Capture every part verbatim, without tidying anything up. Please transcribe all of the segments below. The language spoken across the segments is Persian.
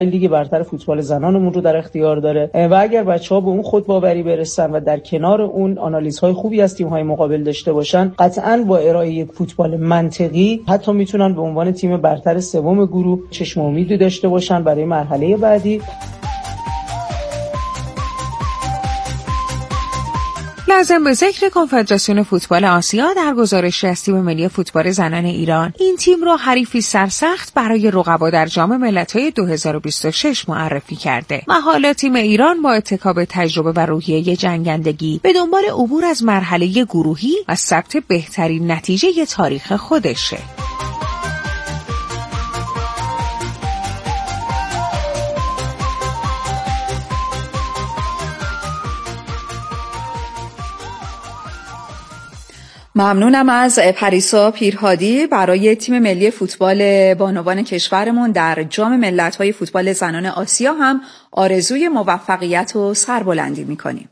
لیگ برتر فوتبال زنانمون رو در اختیار داره و اگر بچه‌ها به اون خودباوری برسن و در کنار اون آنالیزهای خوبی از تیم‌های مقابل داشته باشن، قطعاً با ارائه یک فوتبال منطقی حتی میتونن به عنوان تیم برتر سوم گروه چشم امیدی داشته باشن برای مرحله بعدی. لازم به ذکر کنفدراسیون فوتبال آسیا در گزارشی از تیم ملی فوتبال زنان ایران این تیم را حریفی سرسخت برای رقبا در جام ملت‌های دو هزار و بیست و شش معرفی کرده و حالا تیم ایران با اتکا به تجربه و روحیه جنگندگی به دنبال عبور از مرحله گروهی و ثبت بهترین نتیجه تاریخ خودشه. ممنونم از پریسا پیرهادی. برای تیم ملی فوتبال بانوان کشورمون در جام ملت‌های فوتبال زنان آسیا هم آرزوی موفقیت و سربلندی می‌کنیم.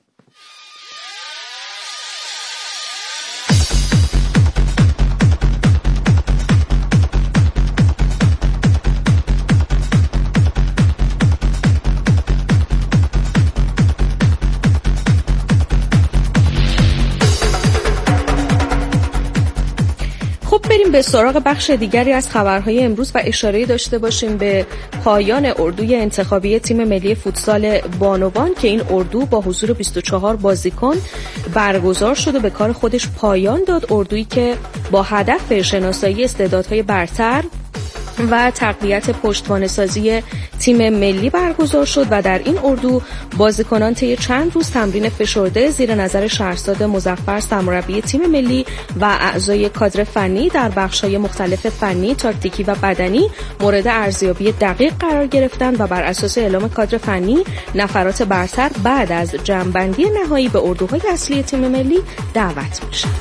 بریم به سراغ بخش دیگری از خبرهای امروز و اشاره داشته باشیم به پایان اردوی انتخابی تیم ملی فوتسال بانوان که این اردو با حضور بیست و چهار بازیکن برگزار شد و به کار خودش پایان داد. اردویی که با هدف شناسایی استعدادهای برتر و تقویت پشتوانه‌سازی تیم ملی برگزار شد و در این اردو بازیکنان طی چند روز تمرین فشرده زیر نظر شهرزاد مظفر سرمربی تیم ملی و اعضای کادر فنی در بخش‌های مختلف فنی، تاکتیکی و بدنی مورد ارزیابی دقیق قرار گرفتند و بر اساس اعلام کادر فنی نفرات برتر بعد از جمع‌بندی نهایی به اردوهای اصلی تیم ملی دعوت میشن.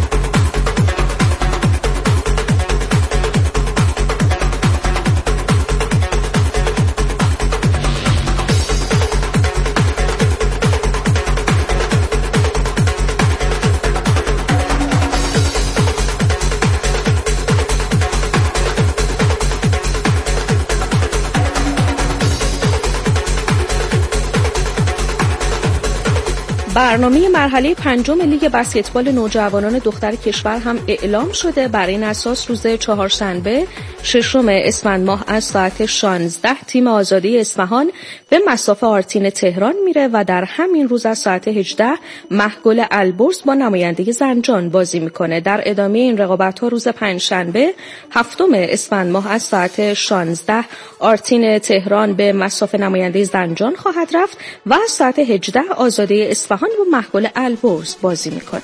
برنامه مرحله پنجم لیگ بسکتبال نوجوانان دختر کشور هم اعلام شده. بر این اساس روز چهارشنبه ششم اسفند ماه از ساعت شانزده تیم آزادی اصفهان به مصاف آرتین تهران میره و در همین روز از ساعت هجده محگل البرز با نماینده زنجان بازی میکنه. در ادامه این رقابت‌ها روز پنجشنبه هفتم اسفند ماه از ساعت شانزده آرتین تهران به مصاف نماینده زنجان خواهد رفت و از ساعت هجده آزادی اصفهان با محگل البرز بازی میکنه.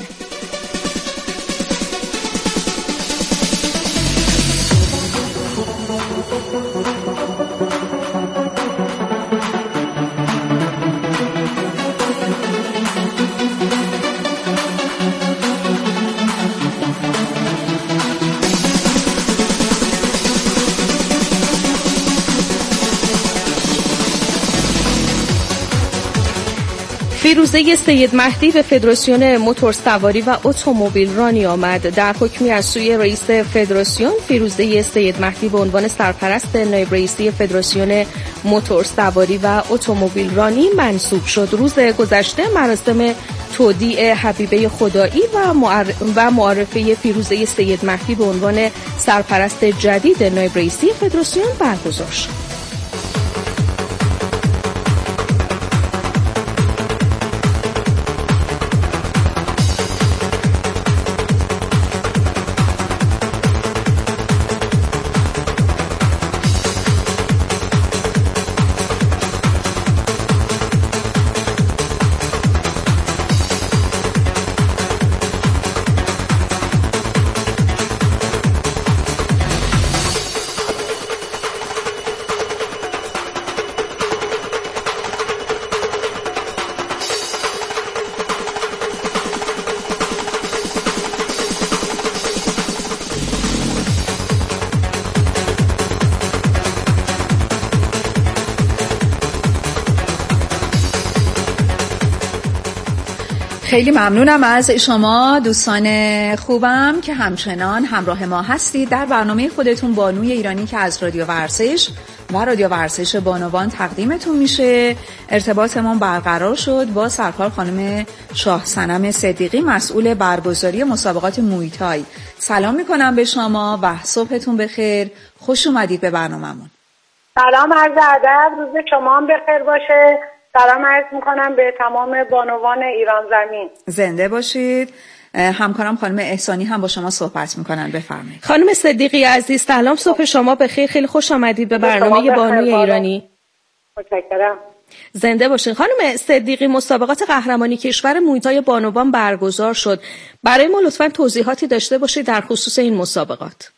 فیروزه سید مهدی به فدراسیون موتورسواری و اتومبیل رانی آمد. در حکمی از سوی رئیس فدراسیون فیروزه سید مهدی به عنوان سرپرست نایب رئیسی فدراسیون موتورسواری و اتومبیل رانی منصوب شد. روز گذشته مراسم تودیع حبیبه خدایی و و معرفه فیروزه سید مهدی به عنوان سرپرست جدید نایب رئیسی فدراسیون برگزار شد. خیلی ممنونم از شما دوستان خوبم که همچنان همراه ما هستید در برنامه خودتون بانوی ایرانی که از رادیو ورزش و رادیو ورزش بانوان تقدیمتون میشه. ارتباطمون برقرار شد با سرکار خانم شاه صنم صدیقی، مسئول برگزاری مسابقات موی تای. سلام میکنم به شما و صبحتون بخیر. خوش اومدید به برنامه‌مون. سلام، عرض ادب، روز شما هم بخیر باشه. سلام عرض میکنم به تمام بانوان ایران زمین. زنده باشید. همکارم خانم احسانی هم با شما صحبت میکنن. بفرمایید. خانم صدیقی عزیز، سلام، صبح شما بخیر. خیلی خوش آمدید به برنامه بانوی ایرانی. متشکرم. زنده باشین. خانم صدیقی، مسابقات قهرمانی کشور موی تای بانوان برگزار شد. برای ما لطفاً توضیحاتی داشته باشید در خصوص این مسابقات.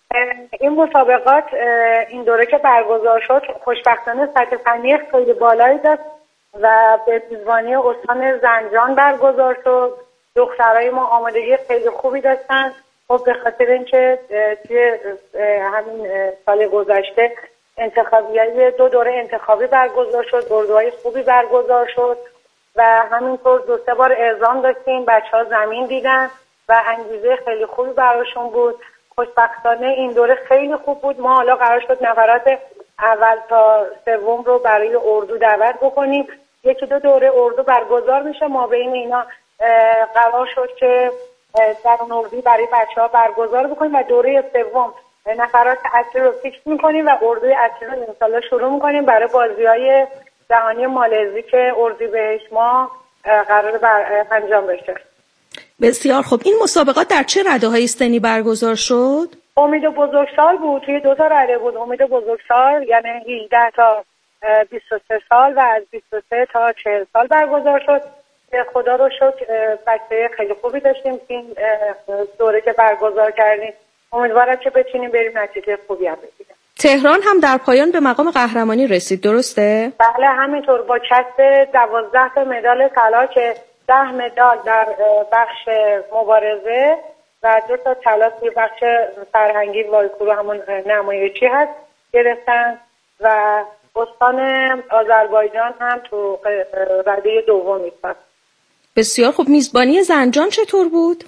این مسابقات این دوره که برگزار شد خوشبختانه سطح فنی خیلی بالایی داشت و به میزبانی استان زنجان برگزار شد. دخترای ما آمادگی خیلی خوبی داشتن. خب به خاطر اینکه توی همین سال گذشته انتخابیای دو دوره انتخابی برگزار شد، اردوهای خوبی برگزار شد و همینطور دو سه بار اعزام داشتیم. بچه‌ها زمین دیدن و انگیزه خیلی خوبی براشون بود. خوشبختانه این دوره خیلی خوب بود. ما حالا قرار شد نفرات اول تا سوم رو برای اردو دعوت بکنیم. یکی دو دوره اردو برگزار میشه، ما بین اینا قرار شد که در اردو برای بچه‌ها برگزار بکنیم و دوره سوم نفرات اصلی رو فیکس میکنیم و اردوی اصلی رو انشالله شروع میکنیم برای بازی‌های جهانی مالزی که اردیبهشت ما قرار بر انجام بشه. بسیار خوب. این مسابقات در چه رده‌های سنی برگزار شد؟ امید بزرگسال بود. توی دو تا رده بود. امید بزرگسال یعنی هجده تا بیست و سه سال و از بیست و سه تا چهل سال برگزار شد. خدا رو شکر بچه خیلی خوبی داشتیم که این دوره که برگزار کردیم. امیدوارم که بتونیم بریم نتیجه خوبی هم بگیریم. تهران هم در پایان به مقام قهرمانی رسید، درسته؟ بله همینطور، با کسب دوازده تا مدال طلا که ده مدال در بخش مبارزه و دو تا طلا توی بخش فرهنگی وایکورو همون نمایشی هست گرفتن و استان آذربایجان هم تو رده دوم ایستاد. بسیار خوب. میزبانی زنجان چطور بود؟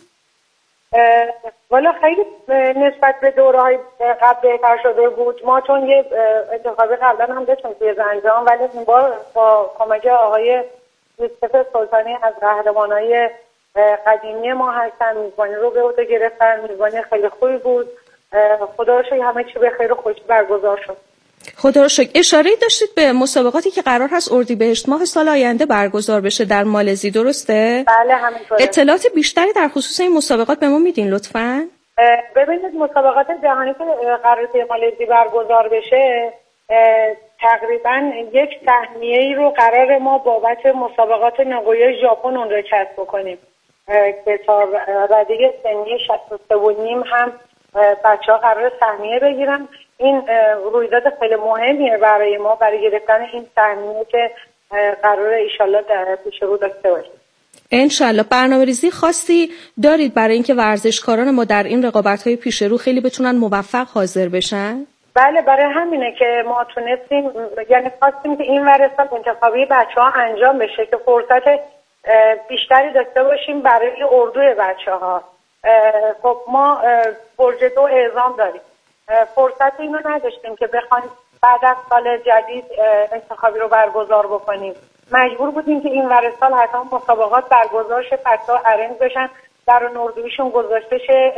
والا خیلی نسبت به دوره‌های قبل بهتر شده بود. ما چون یه انتخابی قبلا هم داشتیم توی زنجان، ولی این بار با کمک آقای یوسف سلطانی از قهرمانای قدیمی ما هستن میزبانی رو به عهده گرفتن. میزبانی خیلی خوبی بود. خدا رو شکر همه چی به خیر و خوشی برگزار شد. خدا رو شکر. اشاره داشتید به مسابقاتی که قرار هست اردیبهشت ماه سال آینده برگزار بشه در مالزی، درسته؟ بله همینطوره. اطلاعات بیشتری در خصوص این مسابقات به ما میدین لطفاً؟ ببینید مسابقات جهانی که قرار توی مالزی برگزار بشه تقریبا یک سهمیه‌ای رو قرار ما بابت مسابقات ناگویا ژاپن اون رو کسب بکنیم که تا رده سنی شصت و سه و نیم هم بچه‌ها قرار سهمیه بگیرن. این رویداد خیلی مهمیه برای ما برای گرفتن این سهمیه که قراره ایشالله در پیش رو داشته باشیم. انشالله. برنامه‌ریزی خاصی دارید برای اینکه ورزشکاران ما در این رقابت‌های پیش رو خیلی بتونن موفق حاضر بشن؟ بله، برای همینه که ما تونستیم، یعنی خواستیم که این ورسال انتخابی بچه‌ها انجام بشه که فرصت بیشتری داشته باشیم برای اردوی بچه‌ها. خب ما برج دو اعزام داریم. فرصت اینو نداشتیم که بخوایم بعد از سال جدید انتخابی رو برگزار بکنیم. مجبور بودیم که این ورسال حتما مسابقات برگزار شه، بچه‌ها ارنج بشن، در اون اردویشون گذاشته شه،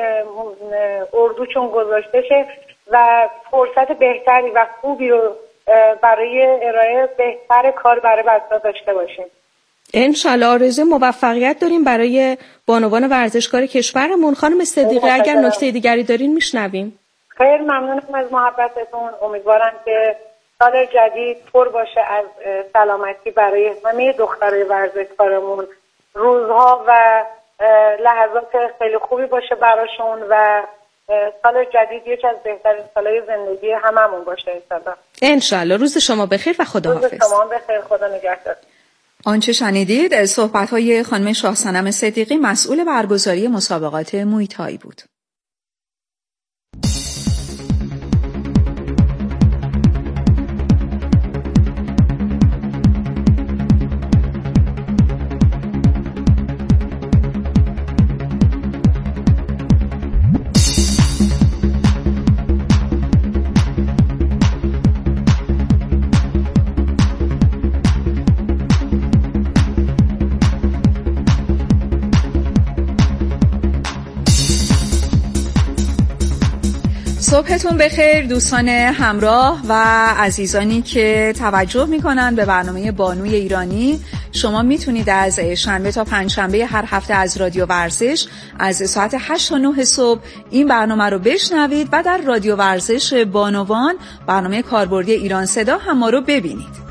اردوشون گذاشته شه و فرصت بهتری و خوبی رو برای ارائه بهتر کار برای بچه‌ها داشته باشیم. انشالله. آرزوی موفقیت داریم برای بانوان ورزشکار کشورمون. خانم صدیقی اگر نکته دیگری دارین میشنویم. خیلی ممنونم از محبتتون. امیدوارم که سال جدید پر باشه از سلامتی برای همه دخترای ورزشکارمون. روزها و لحظات خیلی خوبی باشه براشون و سال جدید یکی از بهترین سالهای زندگی هممون باشه انشالله. انشالله. روز شما بخیر و خداحافظ. روز شما بخیر. خدا نگهدار. آنچه شنیدید صحبت‌های خانم شاه صنم صدیقی، مسئول برگزاری مسابقات موی تای بود. صبحتون بخیر دوستان همراه و عزیزانی که توجه میکنن به برنامه بانوی ایرانی. شما میتونید از شنبه تا پنجشنبه هر هفته از رادیو ورزش از ساعت هشت تا نه صبح این برنامه رو بشنوید و در رادیو ورزش بانوان برنامه کاربردی ایران صدا هم ما رو ببینید.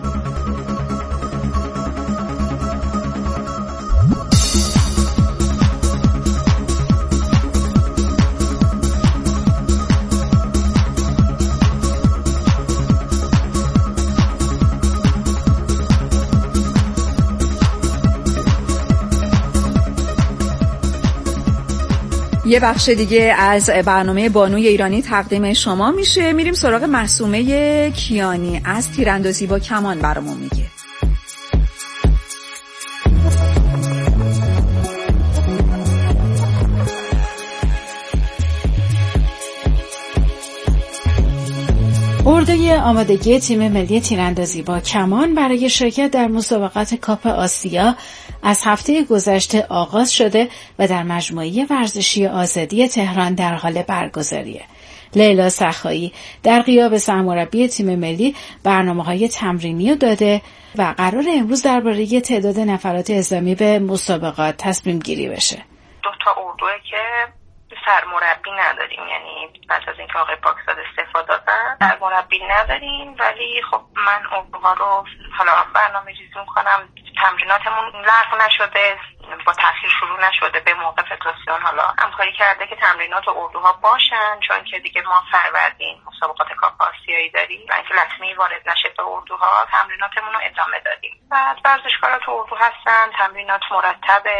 یه بخش دیگه از برنامه بانوی ایرانی تقدیم شما میشه. میریم سراغ معصومه کیانی از تیراندازی با کمان برامون میگه. اردوی آمادگی تیم ملی تیراندازی با کمان برای شرکت در مسابقات کاپ آسیا از هفته گذشته آغاز شده و در مجموعه ورزشی آزادی تهران در حال برگزاریه. لیلا سخایی در غیاب سرمربی تیم ملی برنامه‌های تمرینی رو داده و قرار امروز درباره تعداد نفرات اعزامی به مسابقات تصمیم گیری بشه. دو تا اردوه که سرمربی نداریم، یعنی بعد از اینکه آقای پاکزاد استعفا دادن سرمربی نداریم، ولی خب من اردوها رو حالا برنامه ریزی می‌کنم. تمریناتمون لغو نشده، با تاخیر شروع نشده، به موقع فدراسیون حالا همکاری کرده که تمرینات اردوها باشن، چون که دیگه ما فروردین مسابقات کاپ آسیایی داریم و اینکه لطمه‌ای وارد نشه به اردوها تمریناتمون رو ادامه دادیم. بعد ورزشکارا تو اردو هستن، تمرینات مرتبه،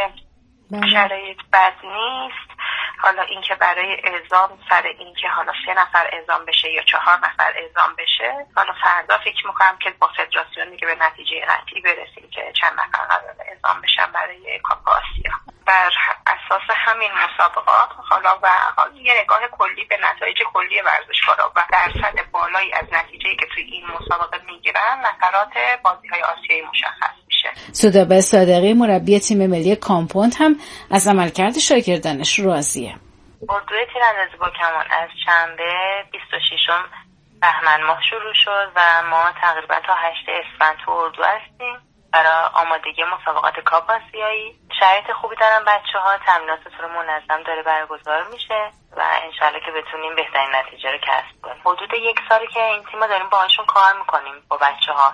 شرایط بد نیست. حالا اینکه برای اعزام سر اینکه حالا سه نفر اعزام بشه یا چهار نفر اعزام بشه، حالا فردا فکر میکنم که با فدراسیون دیگه به نتیجه قطعی برسیم که چند نفر قرار اعزام بشن برای کاپ آسیا. بر اساس همین مسابقات حالا و حالا یه نگاه کلی به نتایج کلی ورزشکارا و درصد بالایی از نتیجه‌ای که توی این مسابقه میگیرن نفرات بازی‌های آسیایی مشخص میشه. سودابه صادقی مربی تیم ملی کامپوند هم از عملکرد شاگردانش راضیه. اردوی تیراندازی با کمان از شنبه بیست و ششم بهمن ماه شروع شد و ما تقریبا تا هشتم اسفند تو اردو هستیم برای آمادگی مسابقات کاپ آسیایی. شرایط خوبی دارن بچه‌ها، تمرینات طور منظم داره برگزار میشه و انشالله که بتونیم بهترین نتیجه رو کسب کنیم. حدود یک سالی که این تیم‌ها داریم باهاشون کار میکنیم با بچه‌ها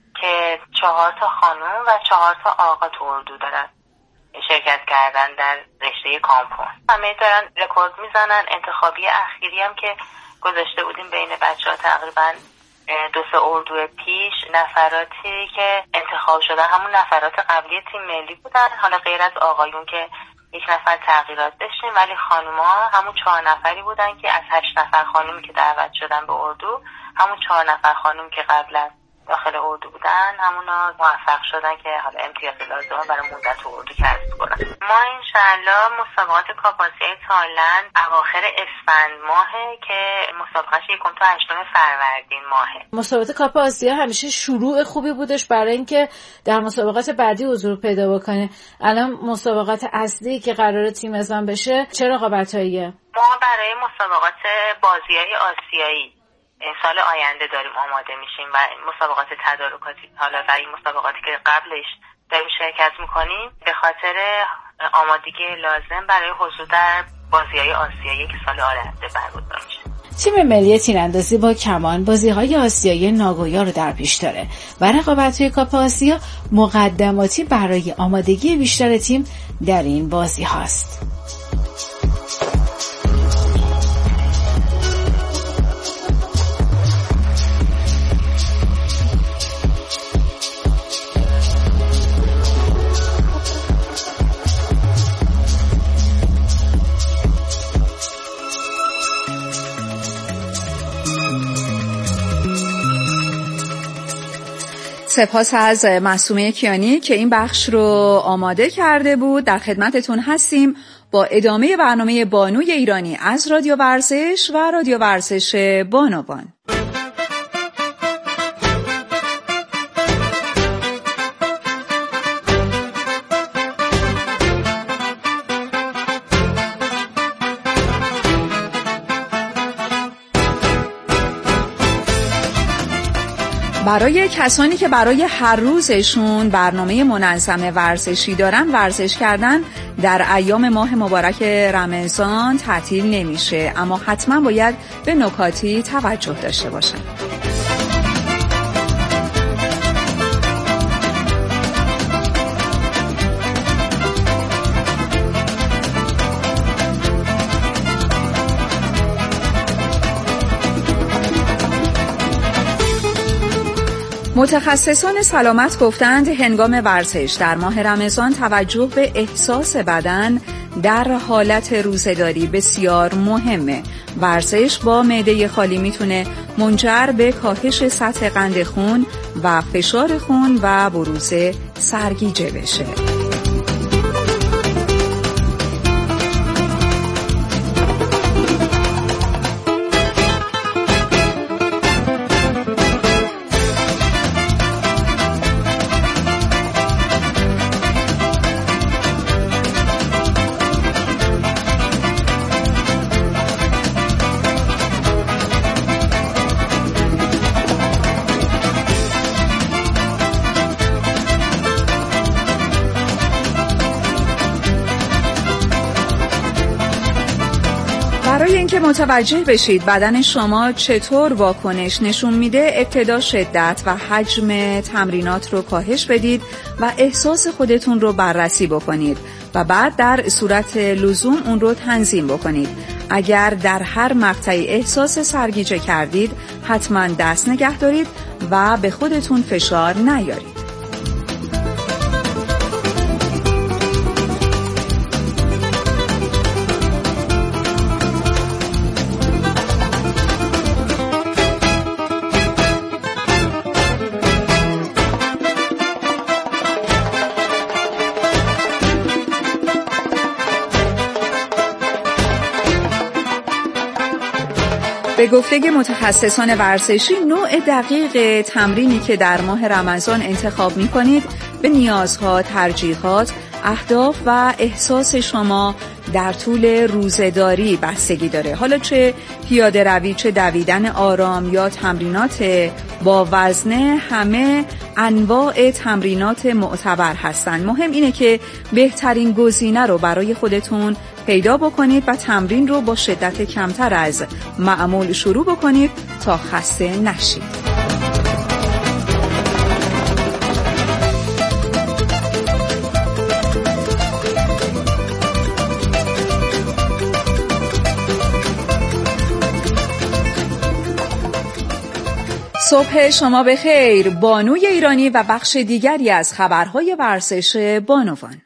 که چهار تا خانم و چهار تا آقا تو اردو دارن شرکت کردن در رشته کامپوند. همه دارن رکورد میزنن. انتخابی اخیری هم که گذاشته بودیم بین بچه‌ها تقریبا دو سه اردو پیش نفراتی که انتخاب شدن همون نفرات قبلی تیم ملی بودن، حالا غیر از آقایون که یک نفر تغییرات داشتیم، ولی خانوما همون چهار نفری بودن که از هشت نفر خانومی که دعوت شدن به اردو همون چهار نفر خانوم که قبل از داخل اردو بودن همونا موفق شدن که حالا امتیاز لازمه برای موندن تو اردو کسب کنن. ما انشالله مسابقات کاپ آسیای تایلند اواخر اسفند ماهه که مسابقهش یکم تا هشتم فروردین ماهه. مسابقات کاپ آسیا همیشه شروع خوبی بودش برای اینکه در مسابقات بعدی حضور پیدا بکنه. الان مسابقات اصلی که قراره تیم اعزام بشه چه رقابتاییه؟ ما برای مسابقات بازی‌های آسیایی سال آینده داریم آماده میشیم و مسابقات تدارکاتی حالا و این مسابقاتی که قبلش داریم شرکت میکنیم به خاطر آمادگی لازم برای حضور در بازی‌های آسیایی که سال آینده برگزار میشه. تیم ملی تیراندازی با کمان بازی‌های آسیایی ناگویا رو در پیش داره و رقابت‌های کاپ آسیا مقدماتی برای آمادگی بیشتر تیم در این بازی هاست. سپاس از معصومه کیانی که این بخش رو آماده کرده بود. در خدمتتون هستیم با ادامه برنامه بانوی ایرانی از رادیو ورزش و رادیو ورزش بانوان. برای کسانی که برای هر روزشون برنامه منظم ورزشی دارن، ورزش کردن در ایام ماه مبارک رمضان تعطیل نمیشه، اما حتما باید به نکاتی توجه داشته باشن. متخصصان سلامت گفتند هنگام ورزش در ماه رمضان توجه به احساس بدن در حالت روزه‌داری بسیار مهمه. ورزش با معده خالی میتونه منجر به کاهش سطح قند خون و فشار خون و بروز سرگیجه بشه. برای اینکه متوجه بشید بدن شما چطور واکنش نشون میده، ابتدا شدت و حجم تمرینات رو کاهش بدید و احساس خودتون رو بررسی بکنید و بعد در صورت لزوم اون رو تنظیم بکنید. اگر در هر مقطعی احساس سرگیجه کردید، حتما دست نگه دارید و به خودتون فشار نیارید. به گفته متخصصان ورزشی، نوع دقیق تمرینی که در ماه رمضان انتخاب می کنید به نیازها، ترجیحات، اهداف و احساس شما در طول روزه‌داری بستگی داره. حالا چه پیاده روی، چه دویدن آرام یا تمرینات با وزنه، همه انواع تمرینات معتبر هستند. مهم اینه که بهترین گزینه رو برای خودتون پیدا بکنید و تمرین رو با شدت کمتر از معمول شروع بکنید تا خسته نشید. صبح شما بخیر. بانوی ایرانی و بخش دیگری از خبرهای ورزش بانوان.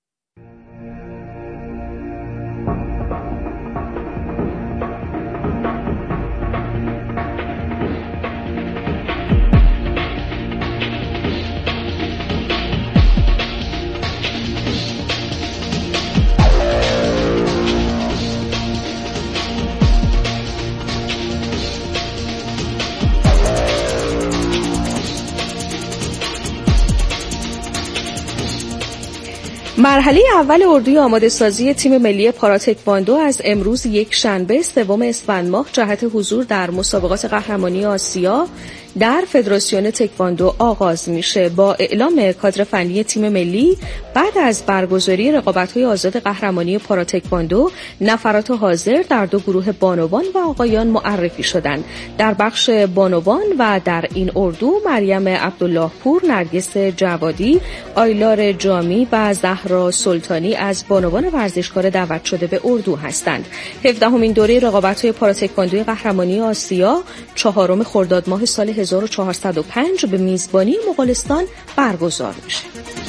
مرحله اول اردوی آماده سازی تیم ملی پاراتکواندو از امروز یک شنبه سوم اسفند ماه جهت حضور در مسابقات قهرمانی آسیا در فدراسیون تکواندو آغاز میشه. با اعلام کادر فنی تیم ملی بعد از برگزاری رقابت‌های آزاد قهرمانی پاراتکواندو، نفرات حاضر در دو گروه بانوان و آقایان معرفی شدند. در بخش بانوان و در این اردو مریم عبدالله پور، نرگس جوادی، آیلار جامی و زهرا سلطانی از بانوان ورزشکار دعوت شده به اردو هستند. هفدهمین دوره رقابت‌های پاراتکواندوی قهرمانی آسیا چهارم خرداد ماه سال هزار و چهارصد و پنج به میزبانی مغولستان برگزار میشه.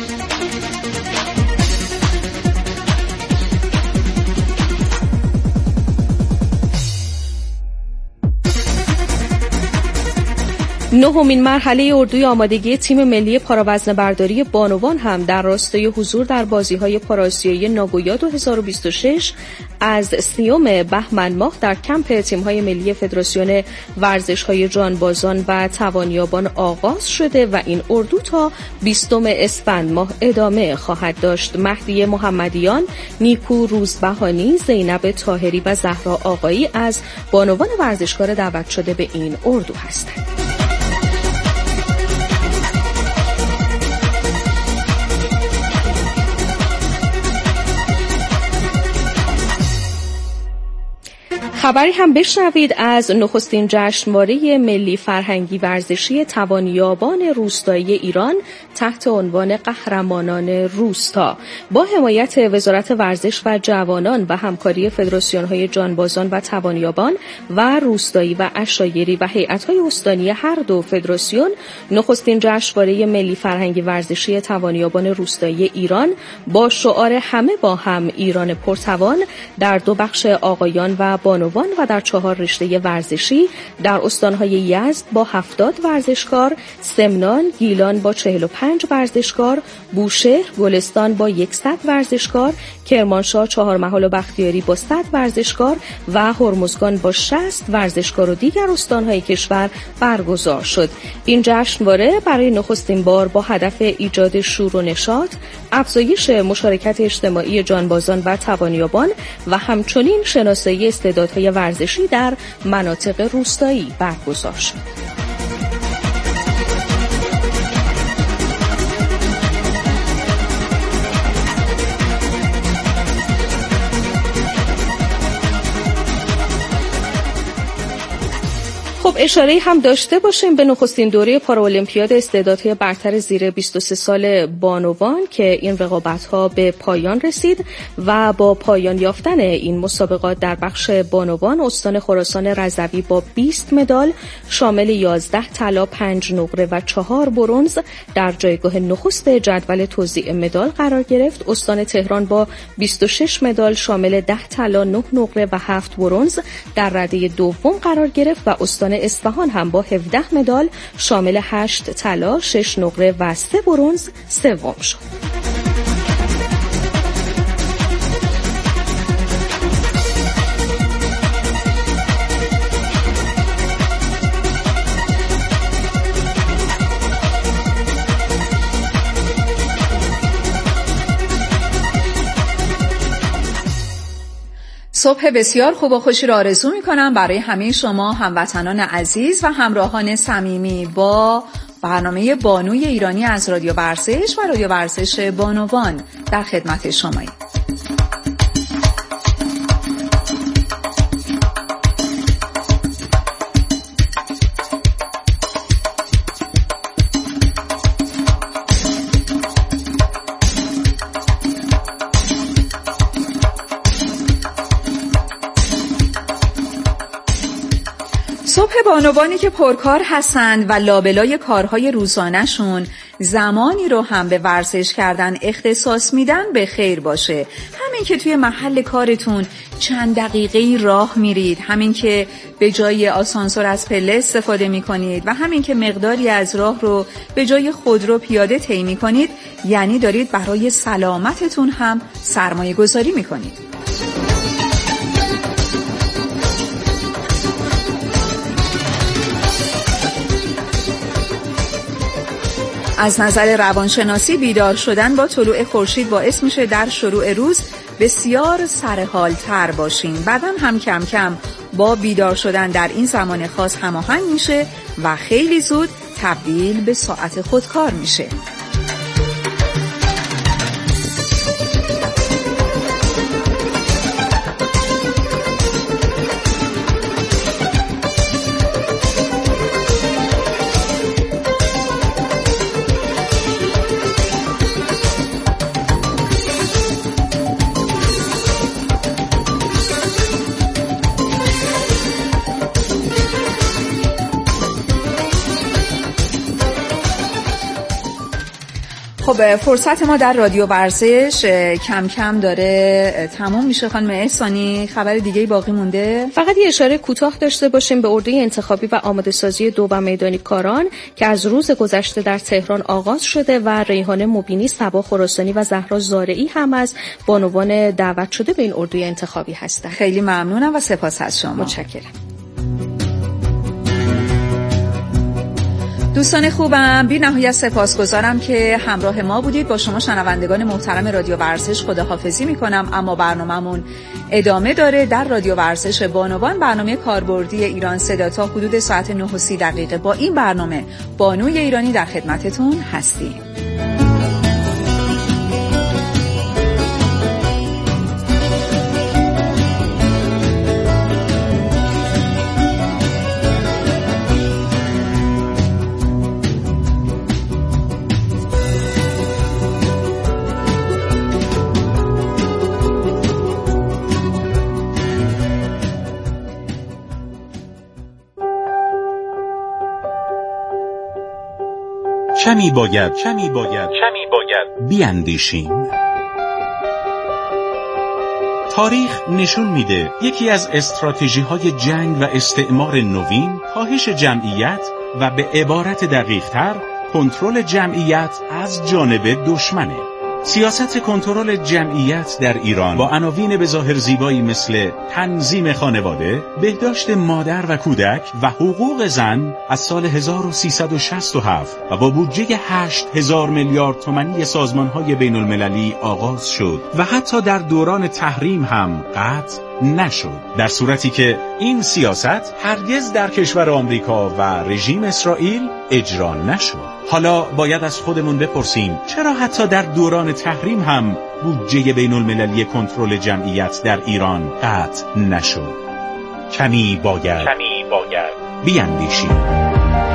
نهمین مرحله اردوی آمادگی تیم ملی پاراوزن برداری بانوان هم در راستای حضور در بازی‌های پاراسیایی ناگویا دو هزار و بیست و شش از سیوم بهمن ماه در کمپ تیم‌های ملی فدراسیون ورزش‌های جانبازان و توانیابان آغاز شده و این اردو تا بیستم اسفند ماه ادامه خواهد داشت. مهدی محمدیان، نیکو روزبهانی، زینب طاهری و زهرا آقایی از بانوان ورزشکار دعوت شده به این اردو هستند. خبری هم بشنوید از نخستین جشنواره ملی فرهنگی ورزشی توانیابان روستایی ایران تحت عنوان قهرمانان روستا با حمایت وزارت ورزش و جوانان و همکاری فدراسیون‌های جانبازان و توانیابان و روستایی و عشایری و هیئت‌های استانی هر دو فدراسیون. نخستین جشنواره ملی فرهنگی ورزشی توانیابان روستایی ایران با شعار همه با هم ایران پرتوان در دو بخش آقایان و بانوان و در چهار رشته ورزشی در استان‌های یزد با هفتاد ورزشکار، سمنان، گیلان با چهل و پنج ورزشکار، بوشهر، گلستان با صد ورزشکار، کرمانشاه، چهارمحال و بختیاری با صد ورزشکار و هرمزگان با شصت ورزشکار و دیگر استان‌های کشور برگزار شد. این جشنواره برای نخستین بار با هدف ایجاد شور و نشاط، افزایش مشارکت اجتماعی جانبازان و توانیابان و همچنین شناسایی استعدادهای ورزشی در مناطق روستایی برگزار شد. خب اشاره هم داشته باشیم به نخستین دوره پارالمپیاد استعدادهای برتر زیر بیست و سه سال بانوان که این رقابت‌ها به پایان رسید و با پایان یافتن این مسابقات در بخش بانوان استان خراسان رضوی با بیست مدال شامل یازده طلا، پنج نقره و چهار برنز در جایگاه نخست جدول توزیع مدال قرار گرفت. استان تهران با بیست و شش مدال شامل ده طلا، نه نقره و هفت برنز در رده دوم قرار گرفت و استان اصفهان هم با هفده مدال شامل هشت طلا، شش نقره و سه برنز سوم شد. صبح بسیار خوب و خوشی را آرزو می‌کنم برای همه شما هموطنان عزیز و همراهان صمیمی با برنامه بانوی ایرانی از رادیو ورزش و رادیو ورزش بانوان در خدمت شماییم. صبح بانوانی که پرکار هستند و لابلای کارهای روزانه‌شون زمانی رو هم به ورزش کردن اختصاص میدن به خیر باشه. همین که توی محل کارتون چند دقیقه‌ای راه میرید، همین که به جای آسانسور از پله استفاده میکنید و همین که مقداری از راه رو به جای خودرو پیاده طی میکنید، یعنی دارید برای سلامتتون هم سرمایه گذاری میکنید. از نظر روانشناسی بیدار شدن با طلوع خورشید باعث میشه در شروع روز بسیار سرحال تر باشین. بعداً هم کم کم با بیدار شدن در این زمان خاص هماهنگ میشه و خیلی زود تبدیل به ساعت خودکار میشه. خب فرصت ما در رادیو ورزش کم کم داره تموم میشه. خانم احسانی خبر دیگه باقی مونده؟ فقط یه اشاره کوتاه داشته باشیم به اردوی انتخابی و آماده سازی دو و میدانی کاران که از روز گذشته در تهران آغاز شده و ریحانه مبینی، صبا خراسانی و زهرا زارعی هم از بانوان دعوت شده به این اردوی انتخابی هستند. خیلی ممنونم و سپاس از شما. متشکرم. دوستان خوبم، بی نهایت سپاسگزارم که همراه ما بودید. با شما شنوندگان محترم رادیو ورزش خداحافظی میکنم، اما برنامه‌مون ادامه داره. در رادیو ورزش بانوان، برنامه کاربردی ایران صدا تا حدود ساعت نه و سی دقیقه با این برنامه بانوی ایرانی در خدمتتون هستیم. کمی باید کمی باید کمی باید بیاندیشیم. تاریخ نشون میده یکی از استراتژی‌های جنگ و استعمار نوین کاهش جمعیت و به عبارت دقیق‌تر کنترل جمعیت از جانب دشمنه. سیاست کنترل جمعیت در ایران با عناوین به ظاهر زیبایی مثل تنظیم خانواده، بهداشت مادر و کودک و حقوق زن از سال هزار و سیصد و شصت و هفت و با بودجه هشت هزار میلیارد تومانی سازمان‌های بین‌المللی آغاز شد و حتی در دوران تحریم هم قطع نشد، در صورتی که این سیاست هرگز در کشور آمریکا و رژیم اسرائیل اجرا نشد. حالا باید از خودمون بپرسیم چرا حتی در دوران تحریم هم بودجه بین المللی کنترل جمعیت در ایران قطع نشد؟ کمی باید کمی باید بیاندیشیم.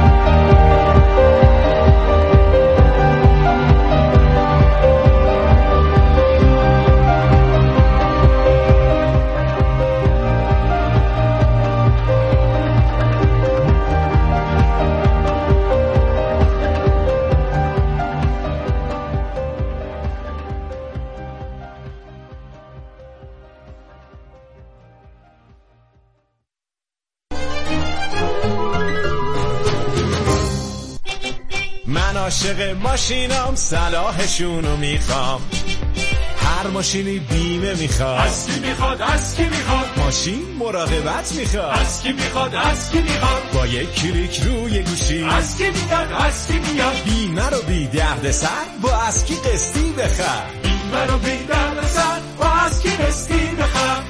عاشق ماشینام صلاحشونو میخوام، هر ماشینی بیمه میخواد، از کی میخواد از کی میخواد، ماشین مراقبت میخواد، از کی میخواد از کی میخواد، با یک کلیک روی گوشی از کی میاد از کی میاد، بیمه رو بی درد سر با از کی قسطی بخر، بیمه رو بی درد سر با از کی قسطی بخر.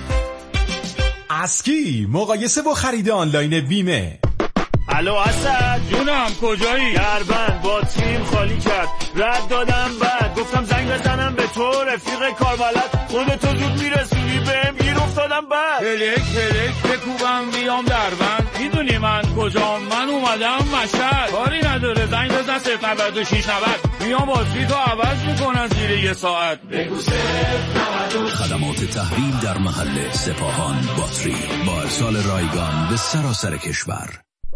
از کی مقایسه با خرید آنلاین بیمه. الو اسد جونم کجایی؟ دربند با تیم خالی کرد، رد دادم بعد گفتم زنگ بزنم به تو رفیق کاربلد، خودتو زود میرسونی بهم گیر افتادم بعد هلک هلک بکوبم بیام دربند، میدونی من کجام؟ من اومدم مشهد، کاری نداره زنگ بزن صفر نود و شش نود میام بازی تو عوض میکنن زیر یه ساعت. بگو صفر نود. خدمات تحویل در محل سپاهان باتری با ارسال رایگان به سراسر کشور.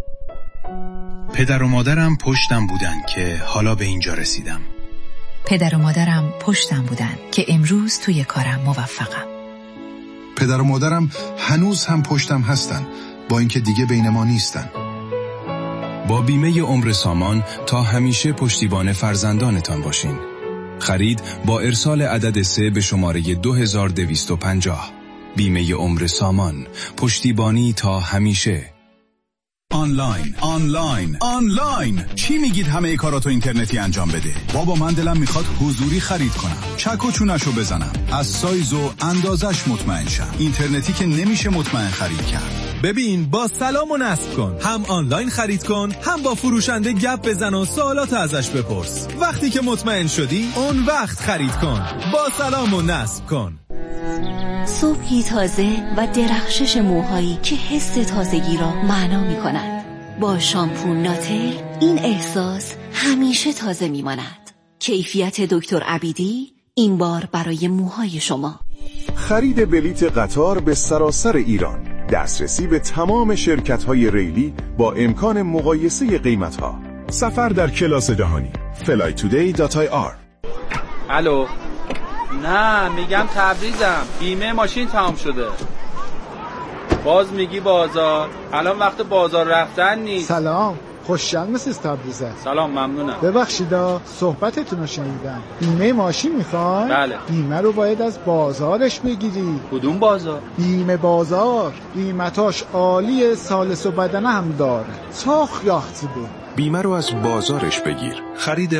پدر و مادرم پشتم بودن که حالا به اینجا رسیدم. پدر و مادرم پشتم بودن که امروز توی کارم موفقم. پدر و مادرم هنوز هم پشتم هستن با اینکه دیگه بین ما نیستن. با بیمه عمر سامان تا همیشه پشتیبان فرزندانتان باشین. خرید با ارسال عدد سه به شماره دو هزار و دویست و پنجاه. بیمه عمر سامان، پشتیبانی تا همیشه. آنلاین آنلاین آنلاین چی میگید همه کاراتو اینترنتی انجام بده؟ بابا من دلم میخواد حضوری خرید کنم، چک و چونشو بزنم، از سایز و اندازش مطمئن شم. اینترنتی که نمیشه مطمئن خرید کرد. ببین با سلام و نصب کن، هم آنلاین خرید کن، هم با فروشنده گپ بزن و سوالات ازش بپرس. وقتی که مطمئن شدی اون وقت خرید کن. با سلام و نصب کن. صبحی تازه و درخشش موهایی که حس تازگی را معنا می کنند. با شامپو ناتل این احساس همیشه تازه می ماند. کیفیت دکتر عبیدی این بار برای موهای شما. خرید بلیت قطار به سراسر ایران، دسترسی به تمام شرکت‌های ریلی با امکان مقایسه قیمت‌ها. سفر در کلاس جهانی. فلای تودی دات آی آر. الو، نه میگم تبریزم، بیمه ماشین تمام شده. باز میگی بازار، الان وقت بازار رفتن نیست. سلام، خوشحال مسیز تبریزه. سلام، ممنونم. ببخشیدا صحبتتون رو شنیدم. بیمه ماشین میخوای؟ بله. بیمه رو باید از بازارش بگیری. کدوم بازار؟ بیمه بازار، قیمتاش عالیه، سالس و بدنه هم داره. چاخ یاختی بود. بیمه رو از بازارش بگیر. خرید